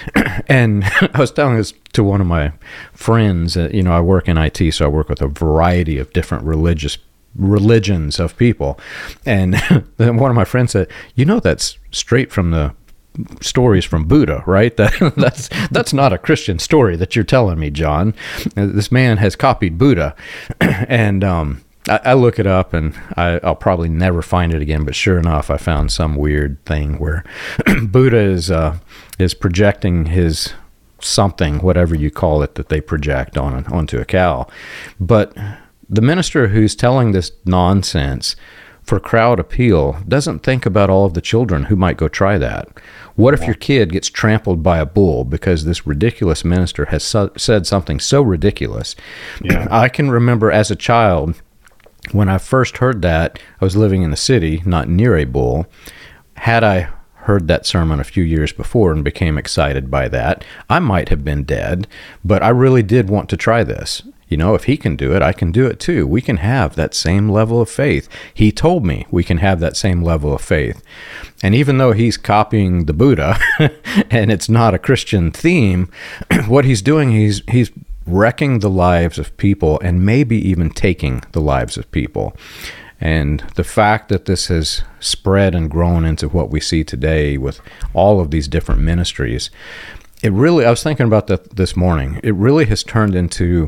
And I was telling this to one of my friends, uh, you know, I work in I T, so I work with a variety of different religious religions of people. And then one of my friends said, you know, that's straight from the stories from Buddha, right? That that's that's not a Christian story that you're telling me, John. This man has copied Buddha. And um, I, I look it up, and I, I'll probably never find it again. But sure enough, I found some weird thing where Buddha is uh, is projecting his something, whatever you call it, that they project on onto a cow. But the minister who's telling this nonsense for crowd appeal doesn't think about all of the children who might go try that. What if your kid gets trampled by a bull because this ridiculous minister has su- said something so ridiculous? Yeah. I can remember as a child, when I first heard that, I was living in the city, not near a bull. Had I heard that sermon a few years before and became excited by that, I might have been dead, but I really did want to try this. You know, if he can do it, I can do it too. We can have that same level of faith. He told me we can have that same level of faith. And even though he's copying the Buddha and it's not a Christian theme, what he's doing, he's he's wrecking the lives of people and maybe even taking the lives of people. And the fact that this has spread and grown into what we see today with all of these different ministries, it really, I was thinking about that this morning, it really has turned into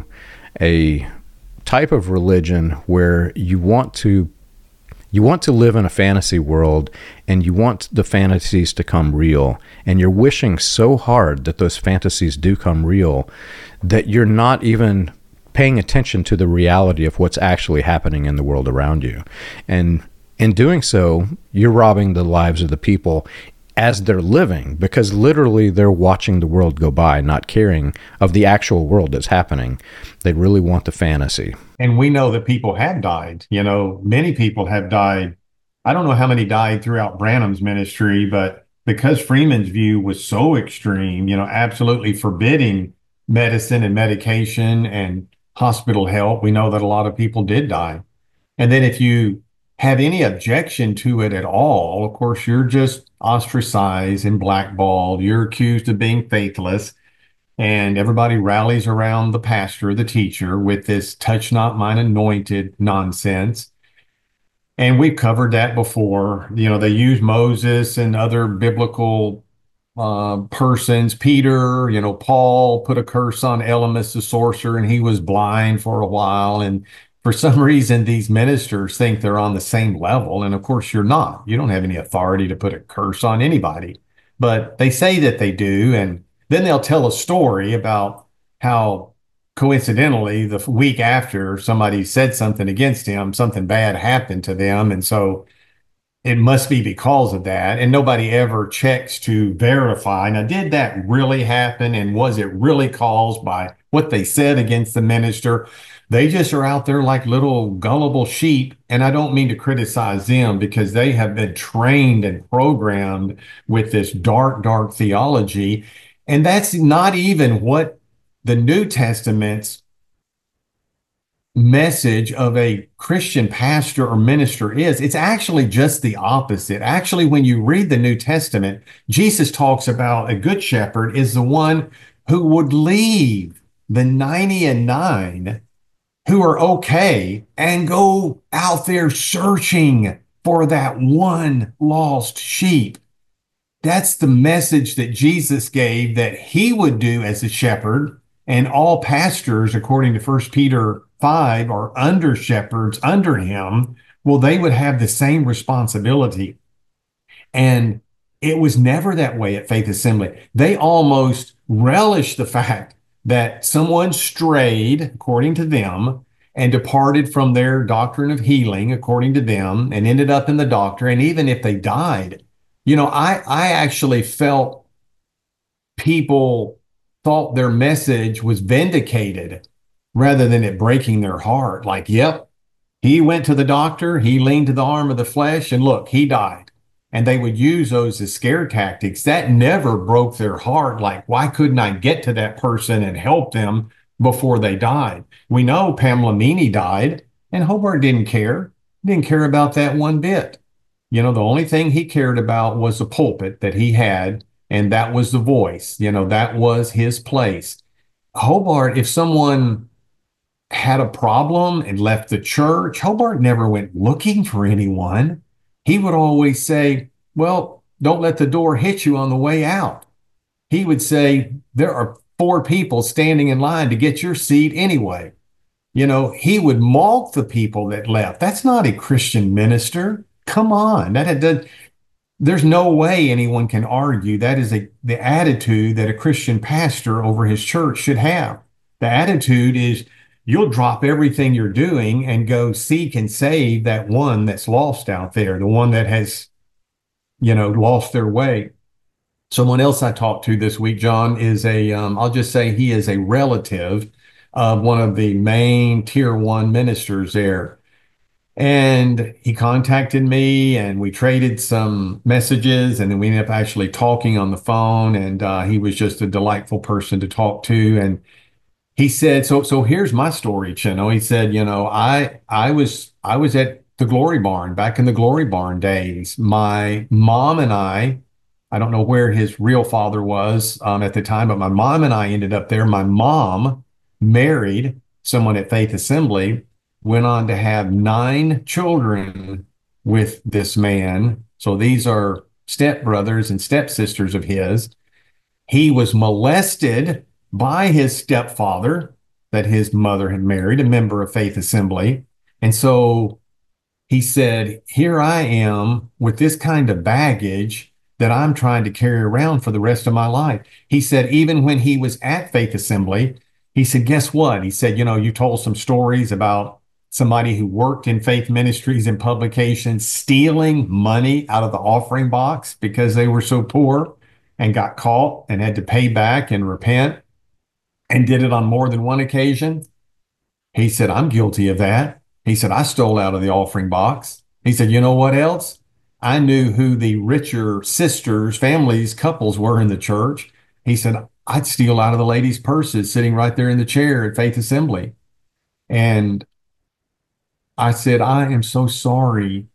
a type of religion where you want to you want to live in a fantasy world, and you want the fantasies to come real, and you're wishing so hard that those fantasies do come real that you're not even paying attention to the reality of what's actually happening in the world around you. And in doing so, you're robbing the lives of the people as they're living, because literally they're watching the world go by, not caring of the actual world that's happening. They really want the fantasy. And we know that people have died. You know, many people have died. I don't know how many died throughout Branham's ministry, but because Freeman's view was so extreme, you know, absolutely forbidding medicine and medication and hospital help, we know that a lot of people did die. And then if you have any objection to it at all, of course, you're just ostracized and blackballed. You're accused of being faithless. And everybody rallies around the pastor, the teacher, with this touch not mine anointed nonsense. And we've covered that before. You know, they use Moses and other biblical uh, persons. Peter, you know, Paul put a curse on Elymas the sorcerer, and he was blind for a while. And for some reason, these ministers think they're on the same level. And of course, you're not. You don't have any authority to put a curse on anybody. But they say that they do. And then they'll tell a story about how coincidentally, the week after somebody said something against him, something bad happened to them. And so it must be because of that. And nobody ever checks to verify. Now, did that really happen? And was it really caused by what they said against the minister? They just are out there like little gullible sheep. And I don't mean to criticize them because they have been trained and programmed with this dark, dark theology. And that's not even what the New Testament's message of a Christian pastor or minister is. It's actually just the opposite. Actually, when you read the New Testament, Jesus talks about a good shepherd is the one who would leave the ninety and nine who are okay and go out there searching for that one lost sheep. That's the message that Jesus gave that he would do as a shepherd. And all pastors, according to First Peter five, are under shepherds under him. Well, they would have the same responsibility. And it was never that way at Faith Assembly. They almost relished the fact that someone strayed, according to them, and departed from their doctrine of healing, according to them, and ended up in the doctor. And even if they died, you know, I, I actually felt people thought their message was vindicated rather than it breaking their heart. Like, yep, he went to the doctor, he leaned to the arm of the flesh, and look, he died. And they would use those as scare tactics. That never broke their heart. Like, why couldn't I get to that person and help them before they died? We know Pamela Meany died, and Hobart didn't care. Didn't care about that one bit. You know, the only thing he cared about was the pulpit that he had, and that was the voice. You know, that was his place. Hobart, if someone had a problem and left the church, Hobart never went looking for anyone. He would always say, well, don't let the door hit you on the way out. He would say, there are four people standing in line to get your seat anyway. You know, he would mulct the people that left. That's not a Christian minister. Come on. That had done. There's no way anyone can argue that is a the attitude that a Christian pastor over his church should have. The attitude is you'll drop everything you're doing and go seek and save that one that's lost out there, the one that has, you know, lost their way. Someone else I talked to this week, John, is a, um, I'll just say he is a relative of one of the main tier one ministers there. And he contacted me and we traded some messages and then we ended up actually talking on the phone. And uh, he was just a delightful person to talk to. And he said, so so here's my story, Chino. He said, you know, I I was I was at the Glory Barn back in the Glory Barn days. My mom and I, I don't know where his real father was um, at the time, but my mom and I ended up there. My mom married someone at Faith Assembly, went on to have nine children with this man. So these are stepbrothers and stepsisters of his. He was molested by his stepfather that his mother had married, a member of Faith Assembly. And so he said, here I am with this kind of baggage that I'm trying to carry around for the rest of my life. He said, even when he was at Faith Assembly, he said, guess what? He said, you know, you told some stories about somebody who worked in faith ministries and publications, stealing money out of the offering box because they were so poor and got caught and had to pay back and repent and did it on more than one occasion. He said, I'm guilty of that. He said, I stole out of the offering box. He said, you know what else? I knew who the richer sisters, families, couples were in the church. He said, I'd steal out of the ladies' purses sitting right there in the chair at Faith Assembly. And I said, I am so sorry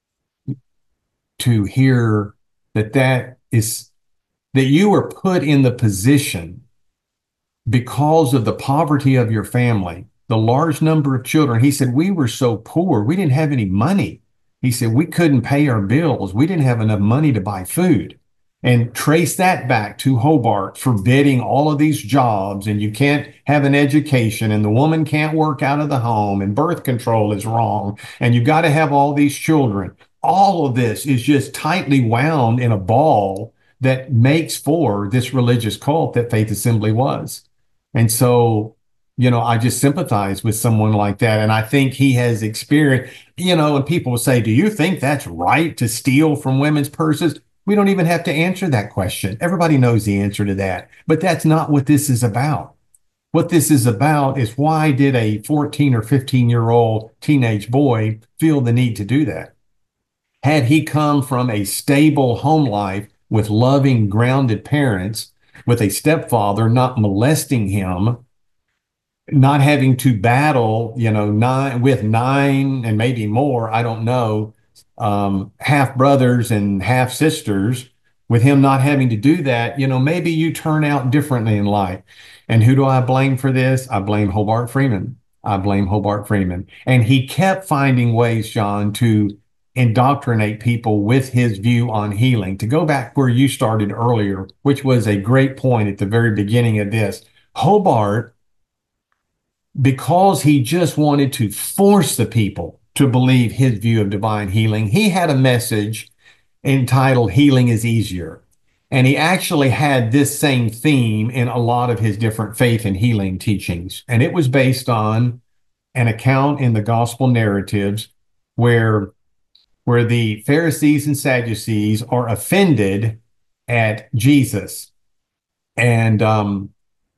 to hear that that is, that you were put in the position because of the poverty of your family, the large number of children. He said, we were so poor, we didn't have any money. He said, we couldn't pay our bills. We didn't have enough money to buy food. And trace that back to Hobart forbidding all of these jobs, and you can't have an education, and the woman can't work out of the home, and birth control is wrong, and you got to have all these children. All of this is just tightly wound in a ball that makes for this religious cult that Faith Assembly was. And so, you know, I just sympathize with someone like that. And I think he has experienced, you know, and people will say, do you think that's right to steal from women's purses? We don't even have to answer that question. Everybody knows the answer to that. But that's not what this is about. What this is about is, why did a fourteen or fifteen year old teenage boy feel the need to do that? Had he come from a stable home life with loving, grounded parents, with a stepfather not molesting him, not having to battle, you know, nine with nine and maybe more, I don't know, um, half brothers and half sisters, with him not having to do that, you know, maybe you turn out differently in life. And who do I blame for this? I blame Hobart Freeman. I blame Hobart Freeman. And he kept finding ways, John, to indoctrinate people with his view on healing. To go back where you started earlier, which was a great point at the very beginning of this, Hobart, because he just wanted to force the people to believe his view of divine healing, he had a message entitled Healing is Easier. And he actually had this same theme in a lot of his different faith and healing teachings. And it was based on an account in the gospel narratives where, where the Pharisees and Sadducees are offended at Jesus. And um,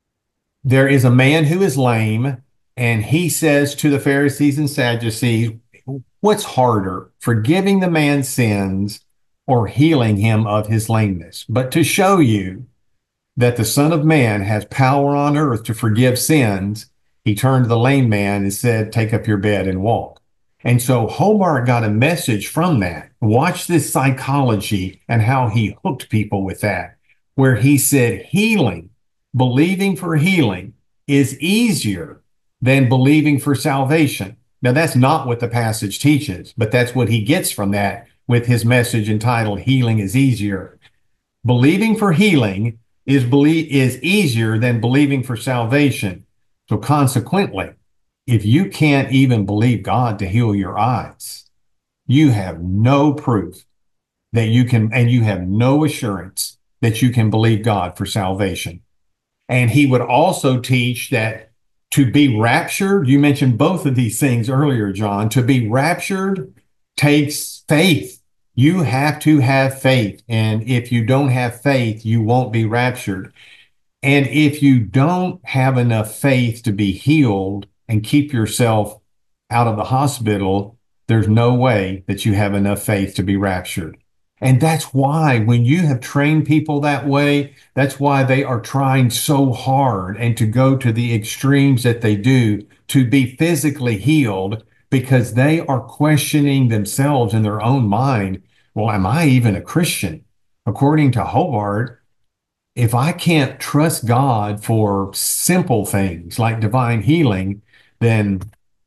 there is a man who is lame, and he says to the Pharisees and Sadducees, what's harder, forgiving the man's sins or healing him of his lameness? But to show you that the Son of Man has power on earth to forgive sins, he turned to the lame man and said, take up your bed and walk. And so Hobart got a message from that. Watch this psychology and how he hooked people with that, where he said healing, believing for healing, is easier than believing for salvation. Now, that's not what the passage teaches, but that's what he gets from that with his message entitled Healing is Easier. Believing for healing is believe is easier than believing for salvation. So consequently, if you can't even believe God to heal your eyes, you have no proof that you can, and you have no assurance that you can believe God for salvation. And he would also teach that to be raptured, you mentioned both of these things earlier, John, to be raptured takes faith. You have to have faith. And if you don't have faith, you won't be raptured. And if you don't have enough faith to be healed and keep yourself out of the hospital, there's no way that you have enough faith to be raptured. And that's why when you have trained people that way, that's why they are trying so hard and to go to the extremes that they do to be physically healed, because they are questioning themselves in their own mind. Well, am I even a Christian? According to Hobart, if I can't trust God for simple things like divine healing, then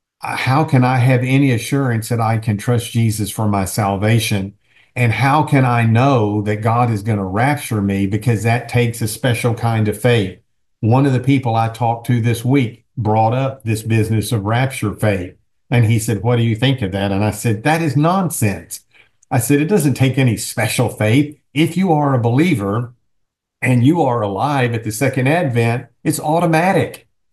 how can I have any assurance that I can trust Jesus for my salvation? And how can I know that God is going to rapture me? Because that takes a special kind of faith. One of the people I talked to this week brought up this business of rapture faith. And he said, what do you think of that? And I said, that is nonsense. I said, it doesn't take any special faith. If you are a believer and you are alive at the second advent, it's automatic.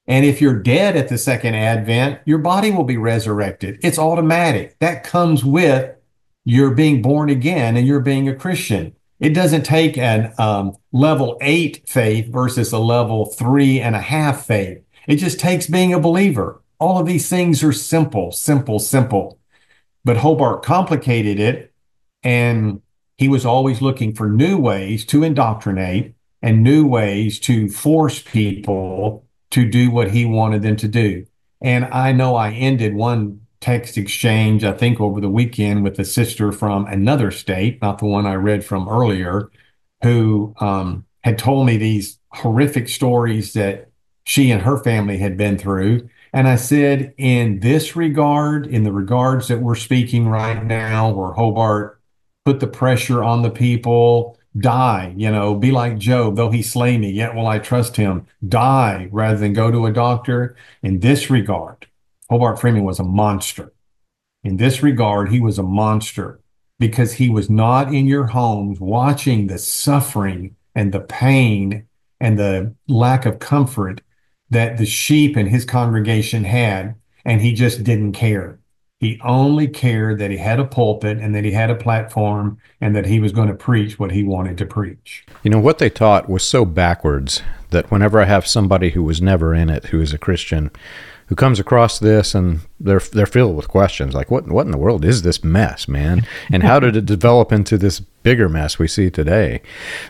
And if you're dead at the second advent, your body will be resurrected. It's automatic. That comes with you're being born again and you're being a Christian. It doesn't take an um, level eight faith versus a level three and a half faith. It just takes being a believer. All of these things are simple, simple, simple. But Hobart complicated it, and he was always looking for new ways to indoctrinate and new ways to force people to do what he wanted them to do. And I know I ended one text exchange, I think over the weekend, with a sister from another state, not the one I read from earlier, who um, had told me these horrific stories that she and her family had been through. And I said, in this regard, in the regards that we're speaking right now, where Hobart put the pressure on the people, die, you know, be like Job, though he slay me, yet will I trust him, die rather than go to a doctor. In this regard, Hobart Freeman was a monster. In this regard, he was a monster because he was not in your homes watching the suffering and the pain and the lack of comfort that the sheep in his congregation had, and he just didn't care. He only cared that he had a pulpit and that he had a platform and that he was going to preach what he wanted to preach. You know, what they taught was so backwards that whenever I have somebody who was never in it, who is a Christian, who comes across this and they're they're filled with questions like, what what in the world is this mess, man? And how did it develop into this bigger mess we see today?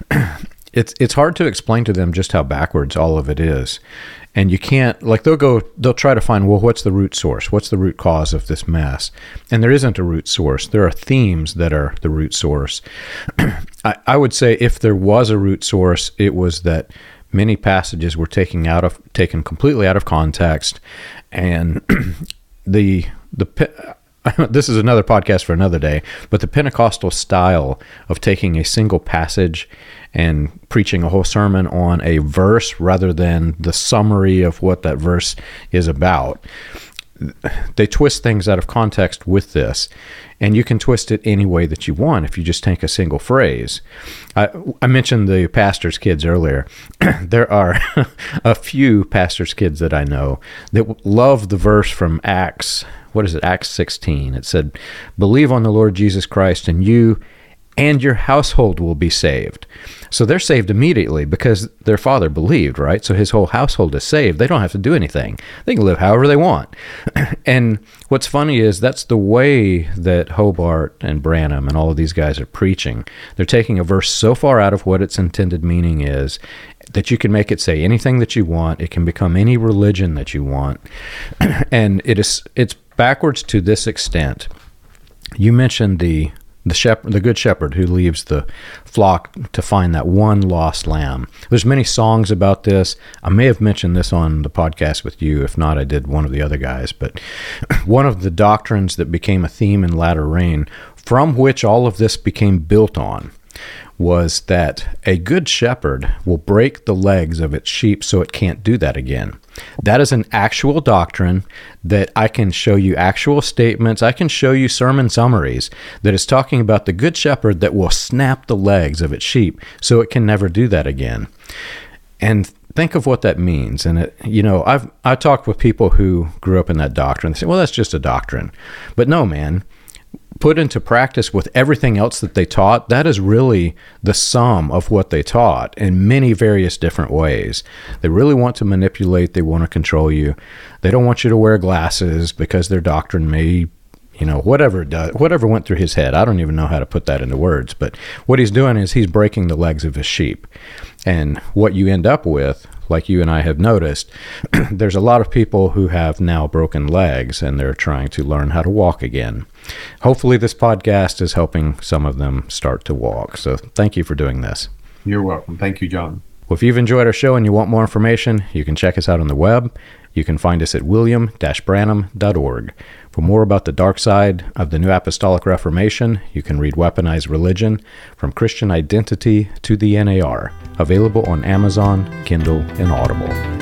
It's it's hard to explain to them just how backwards all of it is. And you can't, like, they'll go, they'll try to find, well, what's the root source? What's the root cause of this mess? And there isn't a root source. There are themes that are the root source. I, I would say if there was a root source, it was that many passages were taken out of, taken completely out of context. And the, the, this is another podcast for another day, but the Pentecostal style of taking a single passage and preaching a whole sermon on a verse rather than the summary of what that verse is about. They twist things out of context with this, and you can twist it any way that you want if you just take a single phrase. I, I mentioned the pastor's kids earlier. There are a few pastor's kids that I know that love the verse from Acts. What is it? Acts sixteen. It said, "Believe on the Lord Jesus Christ, and you and your household will be saved." So they're saved immediately because their father believed, right? So his whole household is saved. They don't have to do anything. They can live however they want. And what's funny is that's the way that Hobart and Branham and all of these guys are preaching. They're taking a verse so far out of what its intended meaning is that you can make it say anything that you want. It can become any religion that you want. And it is it's backwards to this extent. You mentioned the The shepherd, the good shepherd who leaves the flock to find that one lost lamb. There's many songs about this. I may have mentioned this on the podcast with you. If not, I did one of the other guys. But one of the doctrines that became a theme in latter rain, from which all of this became built on, was that a good shepherd will break the legs of its sheep so it can't do that again. That is an actual doctrine that I can show you actual statements. I can show you sermon summaries that is talking about the good shepherd that will snap the legs of its sheep so it can never do that again. And think of what that means. And, it, you know, I've I talked with people who grew up in that doctrine. They say, well, that's just a doctrine. But no, man. Put into practice with everything else that they taught, that is really the sum of what they taught in many various different ways. They really want to manipulate. They want to control you. They don't want you to wear glasses because their doctrine may, you know, whatever it does, whatever went through his head. I don't even know how to put that into words. But what he's doing is he's breaking the legs of his sheep. And what you end up with, like you and I have noticed, there's a lot of people who have now broken legs and they're trying to learn how to walk again. Hopefully this podcast is helping some of them start to walk. So thank you for doing this. You're welcome. Thank you, John. Well, if you've enjoyed our show and you want more information, you can check us out on the web. You can find us at william dash branham dot org. For more about the dark side of the New Apostolic Reformation, you can read Weaponized Religion, From Christian Identity to the N A R, available on Amazon, Kindle, and Audible.